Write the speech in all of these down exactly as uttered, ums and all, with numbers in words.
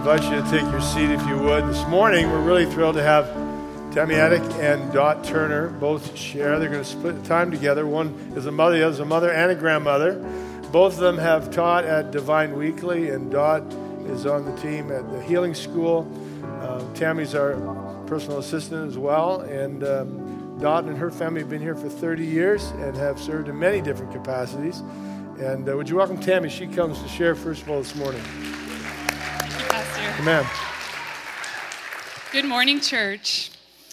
invite you to take your seat if you would. This morning, we're really thrilled to have Tammy Attic and Dot Turner both share. They're going to split time together. One is a mother, the other is a mother and a grandmother. Both of them have taught at Divine Weekly, and Dot is on the team at the Healing School. Uh, Tammy's our personal assistant as well, and um, Dot and her family have been here for thirty years and have served in many different capacities. And uh, would you welcome Tammy? She comes to share first of all this morning. Amen. Good morning, church.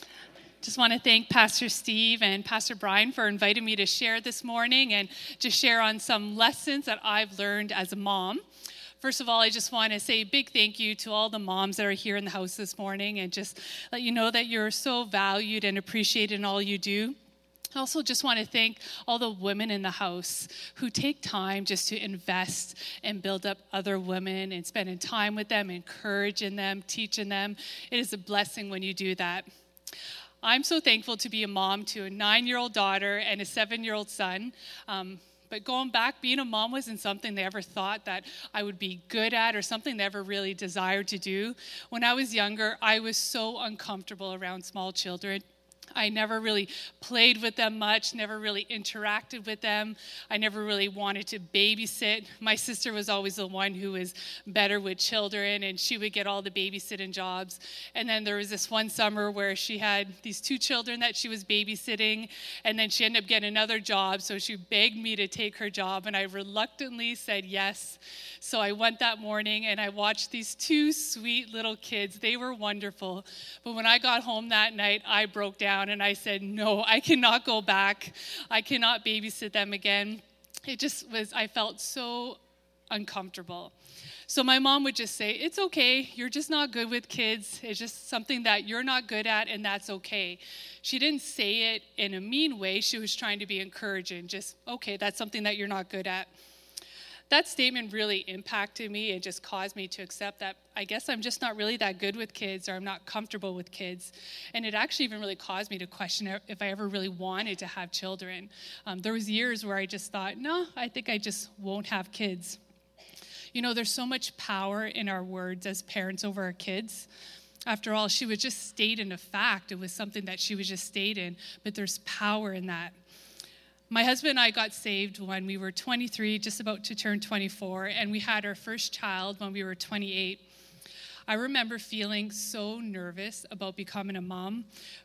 Just want to thank Pastor Steve and Pastor Brian for inviting me to share this morning and to share on some lessons that I've learned as a mom. First of all, I just want to say a big thank you to all the moms that are here in the house this morning and just let you know that you're so valued and appreciated in all you do. I also just want to thank all the women in the house who take time just to invest and build up other women and spending time with them, encouraging them, teaching them. It is a blessing when you do that. I'm so thankful to be a mom to a nine-year-old daughter and a seven-year-old son. Um, but going back, being a mom wasn't something they ever thought that I would be good at or something they ever really desired to do. When I was younger, I was so uncomfortable around small children. I never really played with them much, never really interacted with them. I never really wanted to babysit. My sister was always the one who was better with children, and she would get all the babysitting jobs. And then there was this one summer where she had these two children that she was babysitting, and then she ended up getting another job, so she begged me to take her job, and I reluctantly said yes. So I went that morning, and I watched these two sweet little kids. They were wonderful. But when I got home that night, I broke down. And I said, no, I cannot go back. I cannot babysit them again. It just was, I felt so uncomfortable. So my mom would just say, it's okay. You're just not good with kids. It's just something that you're not good at, and that's okay. She didn't say it in a mean way. She was trying to be encouraging. Just, okay, that's something that you're not good at. That statement really impacted me. It just caused me to accept that I guess I'm just not really that good with kids, or I'm not comfortable with kids. And it actually even really caused me to question if I ever really wanted to have children. Um, there was years where I just thought, no, I think I just won't have kids. You know, there's so much power in our words as parents over our kids. After all, she was just stating a fact. It was something that she was just stating, but there's power in that. My husband and I got saved when we were twenty-three, just about to turn twenty-four, and we had our first child when we were twenty-eight. I remember feeling so nervous about becoming a mom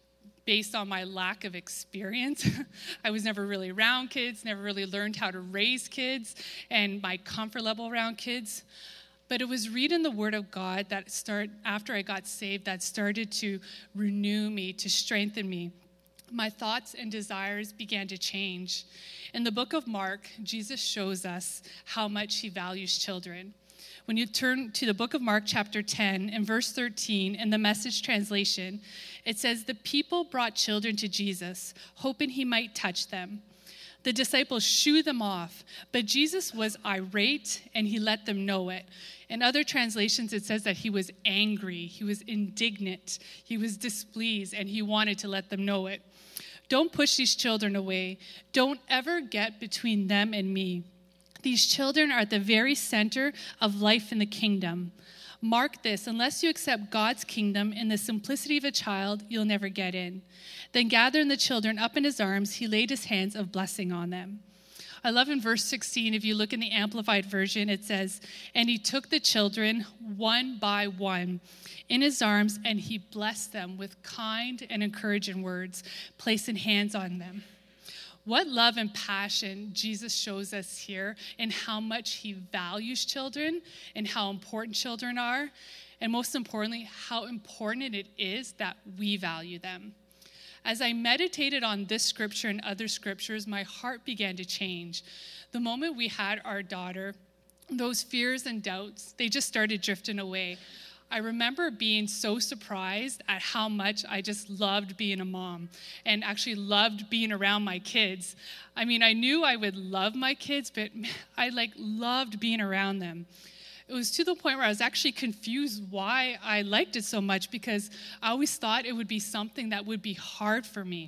based on my lack of experience. I was never really around kids, never really learned how to raise kids, and my comfort level around kids. But it was reading the Word of God that start after I got saved that started to renew me, to strengthen me. My thoughts and desires began to change. In the book of Mark, Jesus shows us how much he values children. When you turn to the book of Mark, chapter ten, and verse thirteen, in the Message translation, it says, "The people brought children to Jesus, hoping he might touch them. The disciples shooed them off, but Jesus was irate, and he let them know it." In other translations, it says that he was angry, he was indignant, he was displeased, and he wanted to let them know it. Don't push these children away. Don't ever get between them and me. These children are at the very center of life in the kingdom. Mark this, unless you accept God's kingdom in the simplicity of a child, you'll never get in. Then gathering the children up in his arms, he laid his hands of blessing on them. I love in verse sixteen, if you look in the Amplified Version, it says, "And he took the children one by one in his arms, and he blessed them with kind and encouraging words, placing hands on them." What love and passion Jesus shows us here, and how much he values children, and how important children are, and most importantly, how important it is that we value them. As I meditated on this scripture and other scriptures, my heart began to change. The moment we had our daughter, those fears and doubts, they just started drifting away. I remember being so surprised at how much I just loved being a mom and actually loved being around my kids. I mean, I knew I would love my kids, but I like loved being around them. It was to the point where I was actually confused why I liked it so much, because I always thought it would be something that would be hard for me.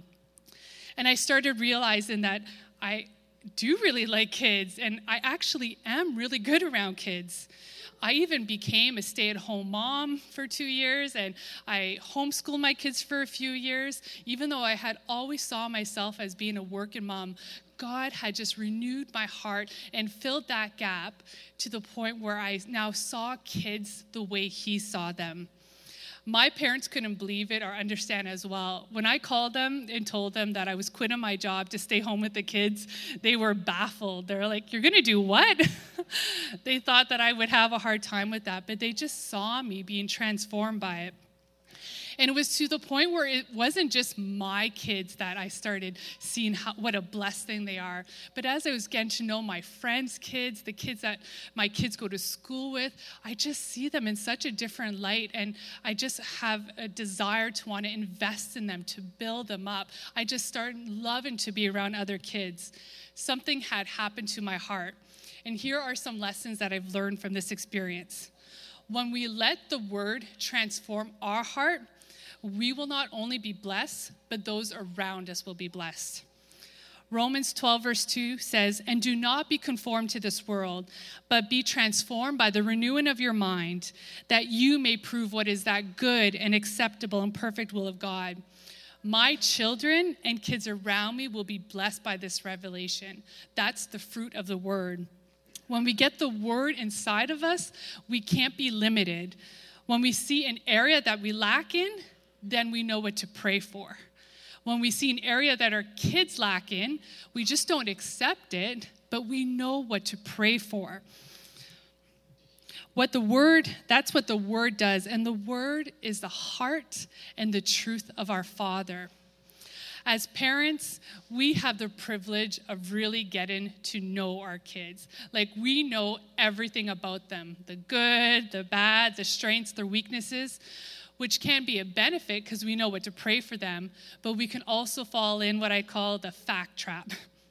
And I started realizing that I do really like kids, and I actually am really good around kids. I even became a stay-at-home mom for two years, and I homeschooled my kids for a few years. Even though I had always saw myself as being a working mom, God had just renewed my heart and filled that gap to the point where I now saw kids the way he saw them. My parents couldn't believe it or understand as well. When I called them and told them that I was quitting my job to stay home with the kids, they were baffled. They're like, "You're going to do what?" They thought that I would have a hard time with that, but they just saw me being transformed by it. And it was to the point where it wasn't just my kids that I started seeing how, what a blessed thing they are. But as I was getting to know my friends' kids, the kids that my kids go to school with, I just see them in such a different light. And I just have a desire to want to invest in them, to build them up. I just started loving to be around other kids. Something had happened to my heart. And here are some lessons that I've learned from this experience. When we let the word transform our heart, we will not only be blessed, but those around us will be blessed. Romans twelve verse two says, "And do not be conformed to this world, but be transformed by the renewing of your mind, that you may prove what is that good and acceptable and perfect will of God." My children and kids around me will be blessed by this revelation. That's the fruit of the word. When we get the word inside of us, we can't be limited. When we see an area that we lack in, then we know what to pray for. When we see an area that our kids lack in, we just don't accept it, but we know what to pray for. What the word, that's what the word does. And the word is the heart and the truth of our Father. As parents, we have the privilege of really getting to know our kids. Like, we know everything about them, the good, the bad, the strengths, their weaknesses, which can be a benefit because we know what to pray for them, but we can also fall in what I call the fact trap.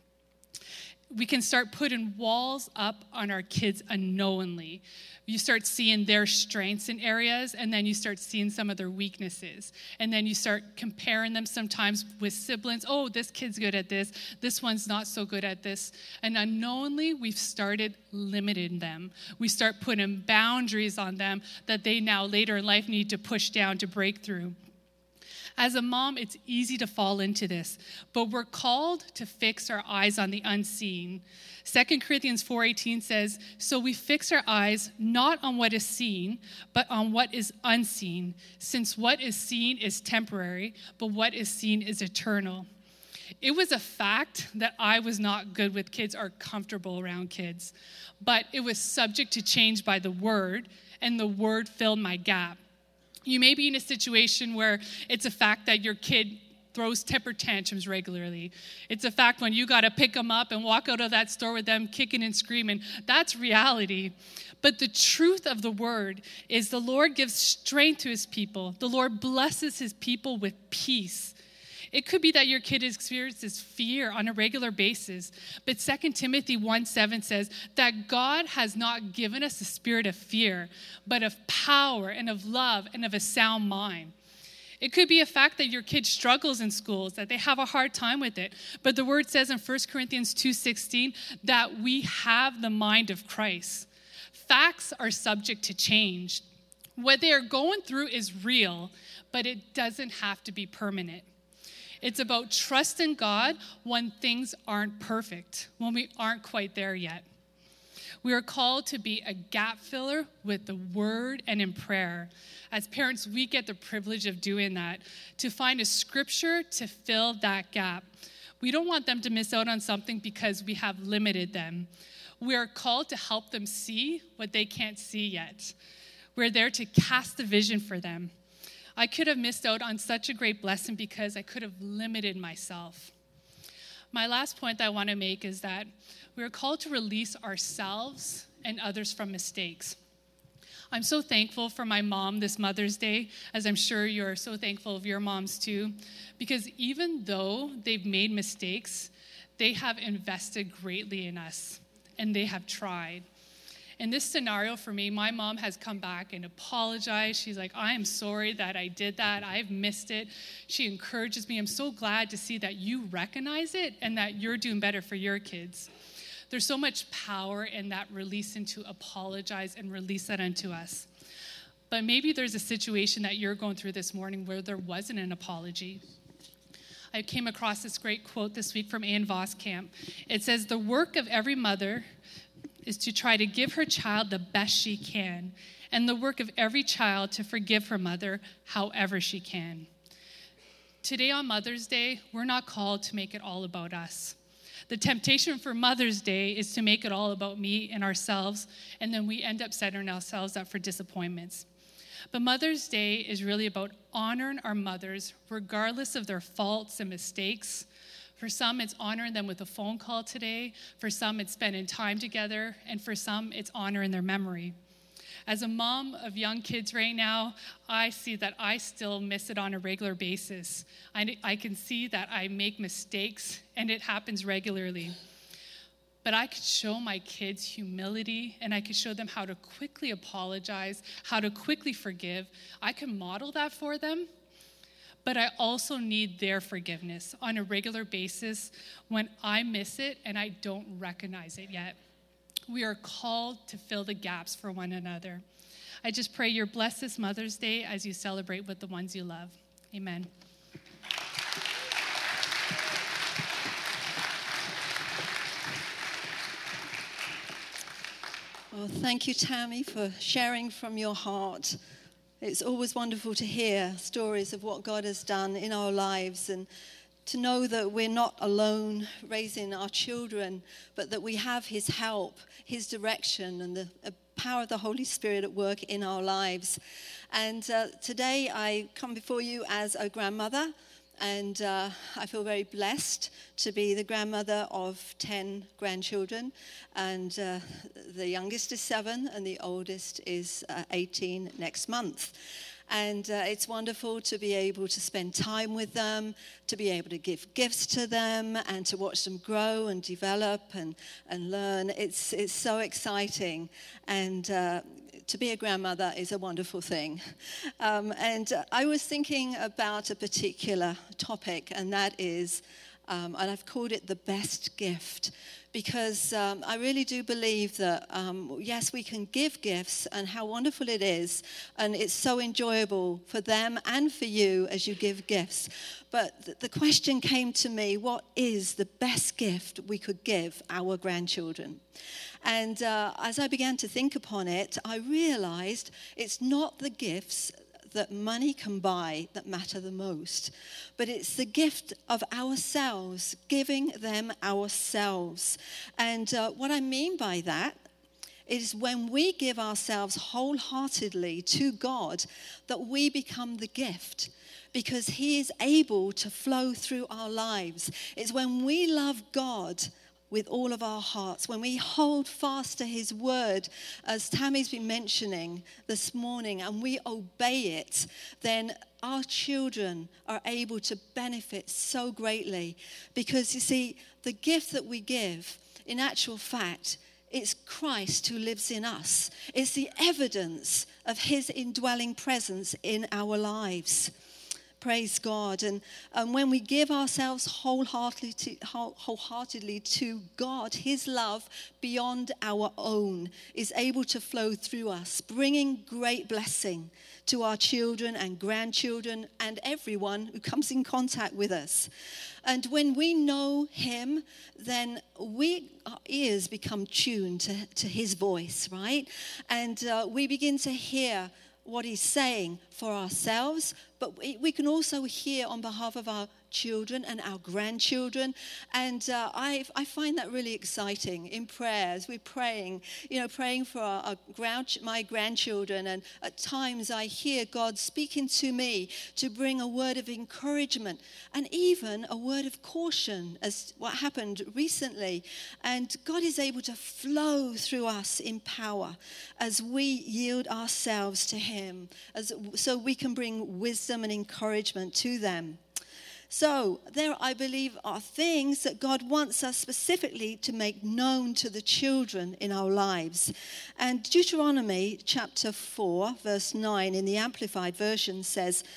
We can start putting walls up on our kids unknowingly. You start seeing their strengths in areas, and then you start seeing some of their weaknesses. And then you start comparing them sometimes with siblings. Oh, this kid's good at this. This one's not so good at this. And unknowingly, we've started limiting them. We start putting boundaries on them that they now later in life need to push down to break through. As a mom, it's easy to fall into this, but we're called to fix our eyes on the unseen. Second Corinthians four eighteen says, "So we fix our eyes not on what is seen, but on what is unseen, since what is seen is temporary, but what is seen is eternal." It was a fact that I was not good with kids or comfortable around kids, but it was subject to change by the word, and the word filled my gap. You may be in a situation where it's a fact that your kid throws temper tantrums regularly. It's a fact when you got to pick them up and walk out of that store with them kicking and screaming. That's reality. But the truth of the word is the Lord gives strength to his people. The Lord blesses his people with peace. It could be that your kid experiences fear on a regular basis. But Second Timothy one seven says that God has not given us a spirit of fear, but of power and of love and of a sound mind. It could be a fact that your kid struggles in schools, that they have a hard time with it. But the word says in First Corinthians two sixteen that we have the mind of Christ. Facts are subject to change. What they are going through is real, but it doesn't have to be permanent. It's about trusting God when things aren't perfect, when we aren't quite there yet. We are called to be a gap filler with the word and in prayer. As parents, we get the privilege of doing that, to find a scripture to fill that gap. We don't want them to miss out on something because we have limited them. We are called to help them see what they can't see yet. We're there to cast a vision for them. I could have missed out on such a great blessing because I could have limited myself. My last point that I want to make is that we are called to release ourselves and others from mistakes. I'm so thankful for my mom this Mother's Day, as I'm sure you're so thankful of your moms too, because even though they've made mistakes, they have invested greatly in us, and they have tried. In this scenario for me, my mom has come back and apologized. She's like, "I am sorry that I did that. I've missed it." She encourages me. I'm so glad to see that you recognize it and that you're doing better for your kids. There's so much power in that release and to apologize and release that unto us. But maybe there's a situation that you're going through this morning where there wasn't an apology. I came across this great quote this week from Ann Voskamp. It says, "The work of every mother is to try to give her child the best she can, and the work of every child to forgive her mother however she can." Today on Mother's Day, we're not called to make it all about us. The temptation for Mother's Day is to make it all about me and ourselves, and then we end up setting ourselves up for disappointments. But Mother's Day is really about honoring our mothers, regardless of their faults and mistakes. For some, it's honoring them with a phone call today. For some, it's spending time together. And for some, it's honoring their memory. As a mom of young kids right now, I see that I still miss it on a regular basis. I, I can see that I make mistakes, and it happens regularly. But I could show my kids humility, and I could show them how to quickly apologize, how to quickly forgive. I can model that for them, but I also need their forgiveness on a regular basis when I miss it and I don't recognize it yet. We are called to fill the gaps for one another. I just pray you're blessed this Mother's Day as you celebrate with the ones you love. Amen. Well, thank you, Tammy, for sharing from your heart. It's always wonderful to hear stories of what God has done in our lives, and to know that we're not alone raising our children, but that we have his help, his direction, and the power of the Holy Spirit at work in our lives. And uh, today I come before you as a grandmother, and uh, I feel very blessed to be the grandmother of ten grandchildren. And uh, the youngest is seven, and the oldest is uh, eighteen next month. And uh, it's wonderful to be able to spend time with them, to be able to give gifts to them, and to watch them grow and develop and, and learn. It's it's so exciting. And uh, to be a grandmother is a wonderful thing. Um, and uh, I was thinking about a particular topic, and that is, um, and I've called it the best gift. Because um, I really do believe that, um, yes, we can give gifts, and how wonderful it is. And it's so enjoyable for them and for you as you give gifts. But th- the question came to me, what is the best gift we could give our grandchildren? And uh, as I began to think upon it, I realized it's not the gifts that money can buy that matter the most, but it's the gift of ourselves, giving them ourselves. And uh, what I mean by that is when we give ourselves wholeheartedly to God, that we become the gift, because he is able to flow through our lives. It's when we love God with all of our hearts, when we hold fast to his word, as Tammy's been mentioning this morning, and we obey it, then our children are able to benefit so greatly. Because you see, the gift that we give, in actual fact, it's Christ who lives in us. It's the evidence of his indwelling presence in our lives. Praise God. And, and when we give ourselves wholeheartedly to, wholeheartedly to God, his love beyond our own is able to flow through us, bringing great blessing to our children and grandchildren and everyone who comes in contact with us. And when we know him, then we, our ears become tuned to, to his voice, right? And uh, we begin to hear what he's saying for ourselves, but we, we can also hear on behalf of our children and our grandchildren. And uh, I, I find that really exciting in prayers. We're praying, you know, praying for our, our grand, my grandchildren. And at times I hear God speaking to me to bring a word of encouragement and even a word of caution, as what happened recently. And God is able to flow through us in power as we yield ourselves to him, as, so we can bring wisdom and encouragement to them. So there, I believe, are things that God wants us specifically to make known to the children in our lives. And Deuteronomy chapter four, verse nine in the Amplified Version says,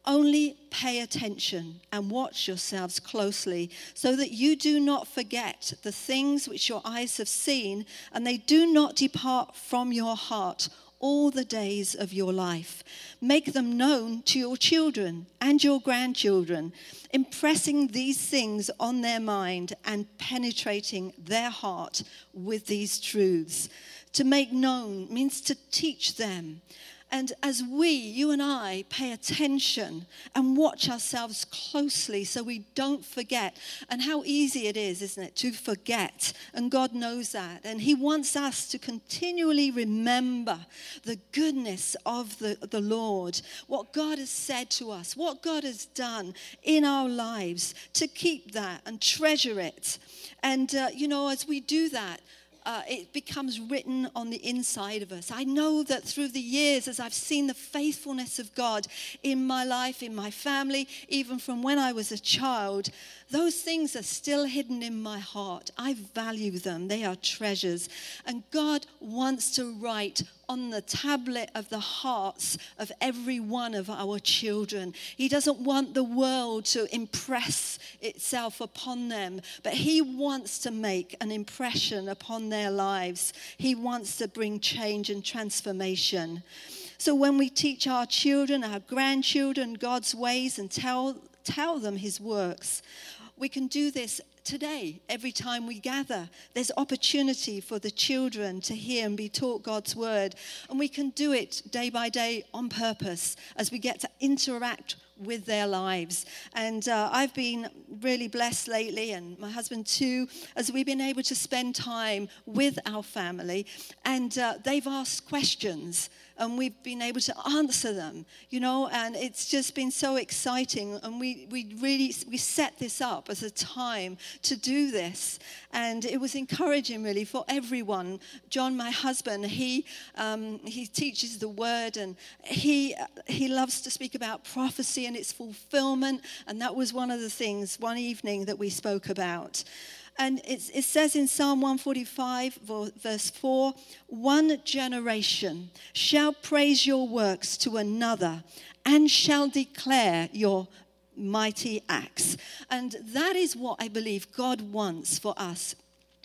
Only pay attention and watch yourselves closely so that you do not forget the things which your eyes have seen and they do not depart from your heart all the days of your life. Make them known to your children and your grandchildren, impressing these things on their mind and penetrating their heart with these truths. To make known means to teach them. And as we, you and I, pay attention and watch ourselves closely so we don't forget. And how easy it is, isn't it, to forget. And God knows that. And he wants us to continually remember the goodness of the, the Lord, what God has said to us, what God has done in our lives, to keep that and treasure it. And, uh, you know, as we do that, Uh, it becomes written on the inside of us. I know that through the years, as I've seen the faithfulness of God in my life, in my family, even from when I was a child, those things are still hidden in my heart. I value them. They are treasures. And God wants to write on the tablet of the hearts of every one of our children. He doesn't want the world to impress itself upon them, but he wants to make an impression upon their lives. He wants to bring change and transformation. So when we teach our children, our grandchildren, God's ways and tell, tell them his works, we can do this today, every time we gather. There's opportunity for the children to hear and be taught God's word. And we can do it day by day on purpose as we get to interact with their lives. And uh, I've been really blessed lately, and my husband too, as we've been able to spend time with our family. And uh, they've asked questions, and we've been able to answer them, you know, and it's just been so exciting. And we, we really, we set this up as a time to do this. And it was encouraging really for everyone. John, my husband, he um, he teaches the word, and he he loves to speak about prophecy and its fulfillment. And that was one of the things one evening that we spoke about. And it, it says in Psalm one forty-five, verse four, one generation shall praise your works to another and shall declare your mighty acts. And that is what I believe God wants for us.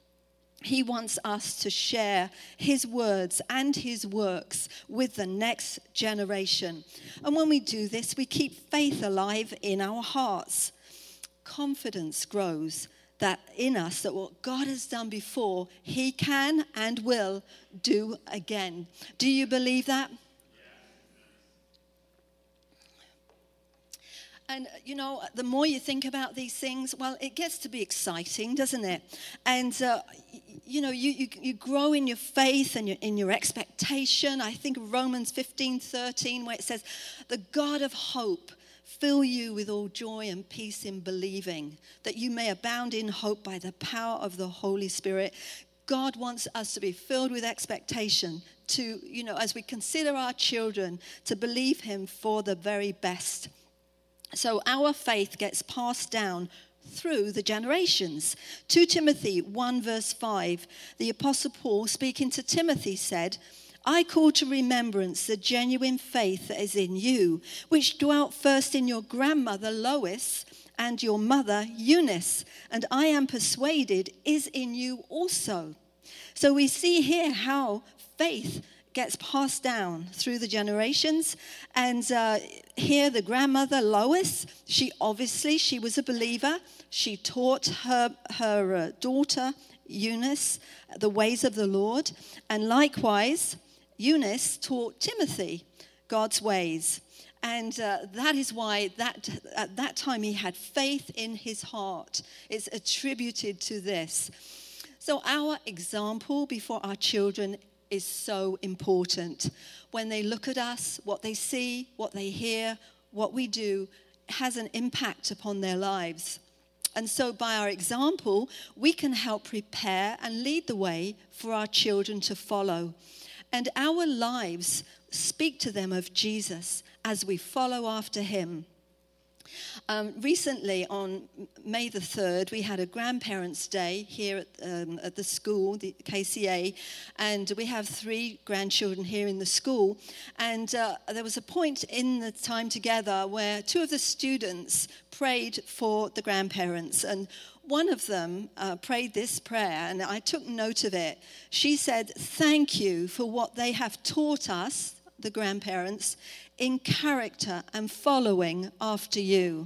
He wants us to share his words and his works with the next generation. And when we do this, we keep faith alive in our hearts. Confidence grows that in us that what God has done before, he can and will do again. Do you believe that? And, you know, the more you think about these things, well, it gets to be exciting, doesn't it? And, uh, you know, you, you, you grow in your faith and your, in your expectation. I think of Romans fifteen thirteen, where it says, the God of hope fill you with all joy and peace in believing, that you may abound in hope by the power of the Holy Spirit. God wants us to be filled with expectation to, you know, as we consider our children, to believe him for the very best. So our faith gets passed down through the generations. Second Timothy one verse five, the Apostle Paul speaking to Timothy said, I call to remembrance the genuine faith that is in you, which dwelt first in your grandmother Lois and your mother Eunice, and I am persuaded is in you also. So we see here how faith gets passed down through the generations. And uh, here the grandmother Lois, she obviously, she was a believer. She taught her, her uh, daughter Eunice the ways of the Lord. And likewise, Eunice taught Timothy God's ways. And uh, that is why that at that time he had faith in his heart. It's attributed to this. So our example before our children is so important. When they look at us, what they see, what they hear, what we do has an impact upon their lives. And so by our example, we can help prepare and lead the way for our children to follow. And our lives speak to them of Jesus as we follow after him. Um, recently, on May the third, we had a grandparents' day here at, um, at the school, the K C A, and we have three grandchildren here in the school. And uh, there was a point in the time together where two of the students prayed for the grandparents, and one of them uh, prayed this prayer, and I took note of it. She said, "Thank you for what they have taught us, the grandparents, in character and following after you."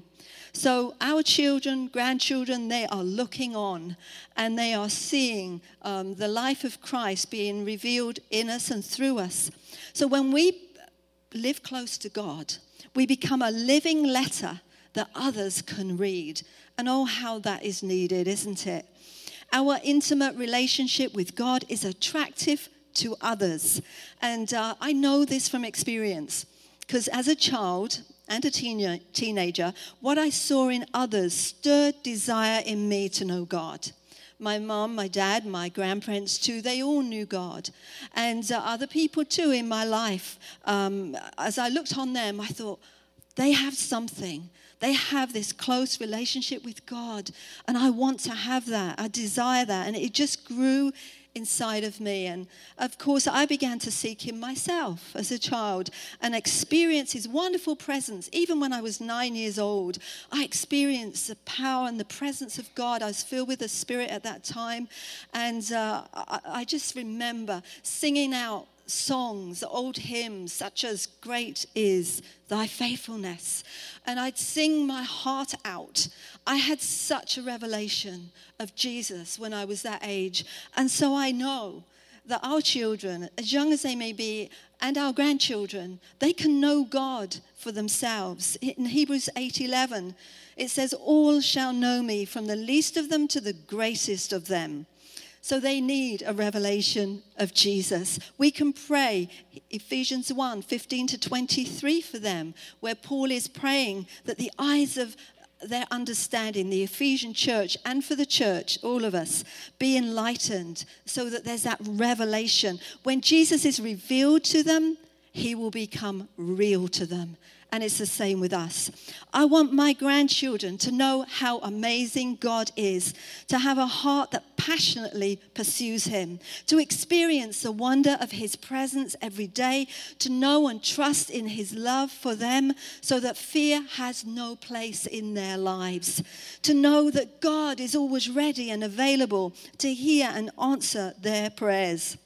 So our children, grandchildren, they are looking on and they are seeing um, the life of Christ being revealed in us and through us. So when we live close to God, we become a living letter that others can read. And oh, how that is needed, isn't it? Our intimate relationship with God is attractive to others. And uh, I know this from experience, because as a child and a teen- teenager, what I saw in others stirred desire in me to know God. My mom, my dad, my grandparents too, they all knew God. And uh, other people too in my life, um, as I looked on them, I thought, they have something. They have this close relationship with God. And I want to have that. I desire that. And it just grew inside of me. And of course, I began to seek him myself as a child and experience his wonderful presence. Even when I was nine years old, I experienced the power and the presence of God. I was filled with the Spirit at that time. And uh, I, I just remember singing out songs, old hymns, such as "Great is thy faithfulness." And I'd sing my heart out. I had such a revelation of Jesus when I was that age. And so I know that our children, as young as they may be, and our grandchildren, they can know God for themselves. In Hebrews eight eleven, it says, "All shall know me, from the least of them to the greatest of them." So they need a revelation of Jesus. We can pray Ephesians one, fifteen to twenty-three for them, where Paul is praying that the eyes of their understanding, the Ephesian church, and for the church, all of us, be enlightened so that there's that revelation. When Jesus is revealed to them, he will become real to them. And it's the same with us. I want my grandchildren to know how amazing God is, to have a heart that passionately pursues him, to experience the wonder of his presence every day, to know and trust in his love for them so that fear has no place in their lives, to know that God is always ready and available to hear and answer their prayers.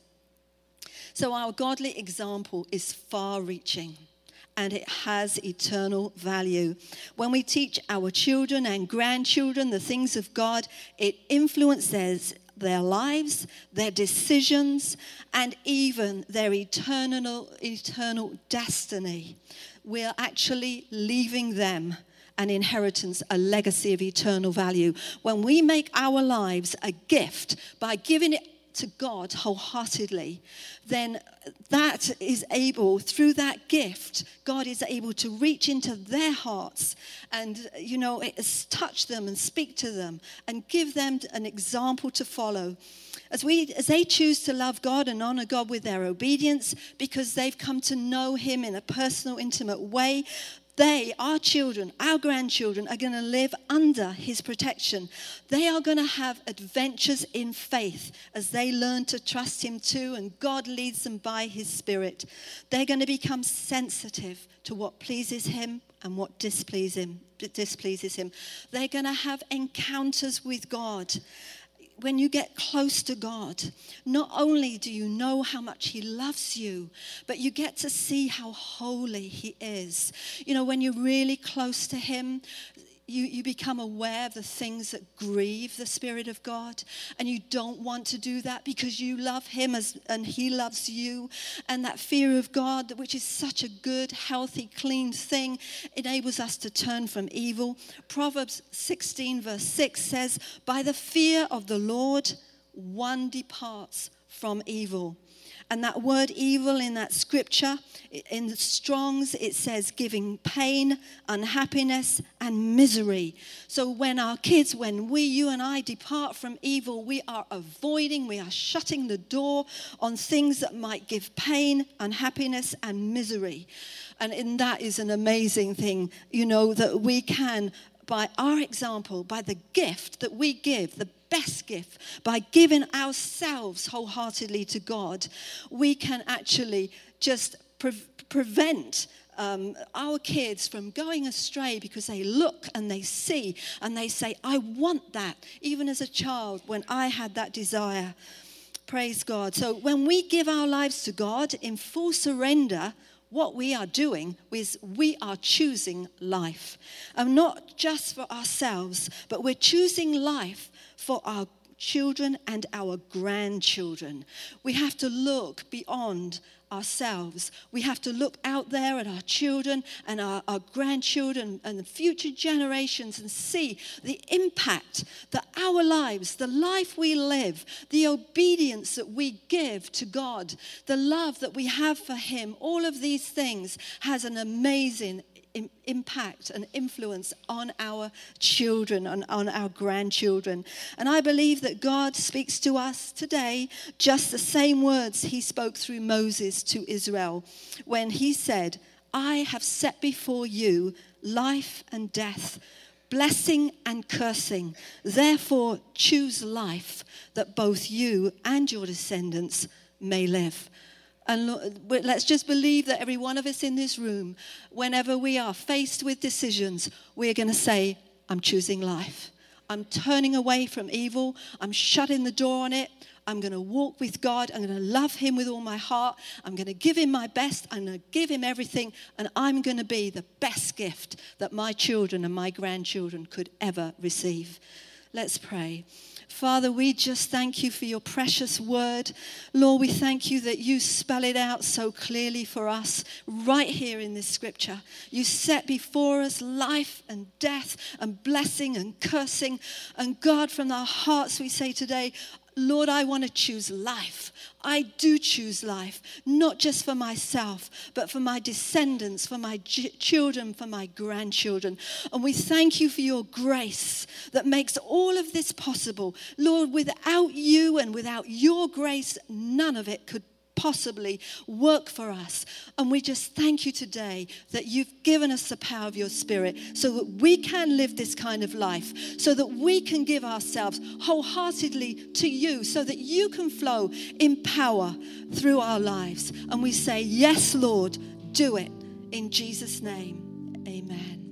So our godly example is far-reaching, and it has eternal value. When we teach our children and grandchildren the things of God, it influences their lives, their decisions, and even their eternal, eternal destiny. We're actually leaving them an inheritance, a legacy of eternal value. When we make our lives a gift by giving it to God wholeheartedly, then that is able, through that gift, God is able to reach into their hearts and, you know, touch them and speak to them and give them an example to follow. As we, as they choose to love God and honor God with their obedience because they've come to know him in a personal, intimate way, they, our children, our grandchildren, are going to live under his protection. They are going to have adventures in faith as they learn to trust him too, and God leads them by his Spirit. They're going to become sensitive to what pleases him and what displeases him. displeases him. They're going to have encounters with God. When you get close to God, not only do you know how much he loves you, but you get to see how holy he is. You know, when you're really close to him, you, you become aware of the things that grieve the Spirit of God. And you don't want to do that because you love him as, and he loves you. And that fear of God, which is such a good, healthy, clean thing, enables us to turn from evil. Proverbs sixteen verse six says, "By the fear of the Lord, one departs from evil. And that word evil in that scripture, in the Strong's, it says giving pain, unhappiness, and misery. So when our kids, when we, you and I depart from evil, we are avoiding, we are shutting the door on things that might give pain, unhappiness, and misery. And in that is an amazing thing, you know, that we can, by our example, by the gift that we give, the best gift, by giving ourselves wholeheartedly to God, we can actually just pre- prevent um, our kids from going astray, because they look and they see and they say, I want that, even as a child when I had that desire. Praise God. So when we give our lives to God in full surrender, what we are doing is we are choosing life. And not just for ourselves, but we're choosing life for our children and our grandchildren. We have to look beyond ourselves. We have to look out there at our children and our, our grandchildren and the future generations and see the impact that our lives, the life we live, the obedience that we give to God, the love that we have for Him, all of these things has an amazing impact and influence on our children and on our grandchildren. And I believe that God speaks to us today just the same words He spoke through Moses to Israel when He said, I have set before you life and death, blessing and cursing. Therefore choose life, that both you and your descendants may live. And let's just believe that every one of us in this room, whenever we are faced with decisions, we're going to say, I'm choosing life. I'm turning away from evil. I'm shutting the door on it. I'm going to walk with God. I'm going to love Him with all my heart. I'm going to give Him my best. I'm going to give Him everything. And I'm going to be the best gift that my children and my grandchildren could ever receive. Let's pray. Father, we just thank you for your precious word. Lord, we thank you that you spell it out so clearly for us right here in this scripture. You set before us life and death and blessing and cursing. And God, from our hearts we say today, Lord, I want to choose life. I do choose life, not just for myself, but for my descendants, for my ch- children, for my grandchildren. And we thank you for your grace that makes all of this possible. Lord, without you and without your grace, none of it could possibly work for us. And we just thank you today that you've given us the power of your Spirit so that we can live this kind of life, so that we can give ourselves wholeheartedly to you, so that you can flow in power through our lives. And we say, yes, Lord, do it. In Jesus' name, amen.